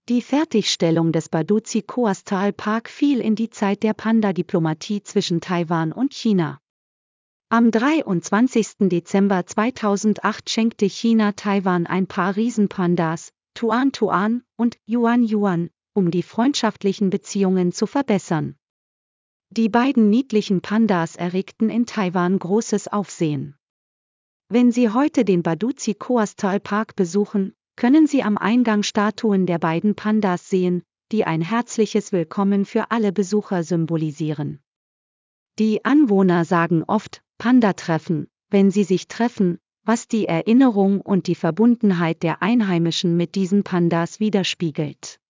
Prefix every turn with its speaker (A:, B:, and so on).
A: Die Fertigstellung des Baduzi Coastal Park fiel in die Zeit der Panda-Diplomatie zwischen Taiwan und China. Am 23. Dezember 2008 schenkte China Taiwan ein paar Riesenpandas, Tuan Tuan und Yuan Yuan, um die freundschaftlichen Beziehungen zu verbessern. Die beiden niedlichen Pandas erregten in Taiwan großes Aufsehen. Wenn Sie heute den Baduzi Coastal Park besuchen, können Sie am Eingang Statuen der beiden Pandas sehen, die ein herzliches Willkommen für alle Besucher symbolisieren. Die Anwohner sagen oft, Panda-Treffen, wenn sie sich treffen, was die Erinnerung und die Verbundenheit der Einheimischen mit diesen Pandas widerspiegelt.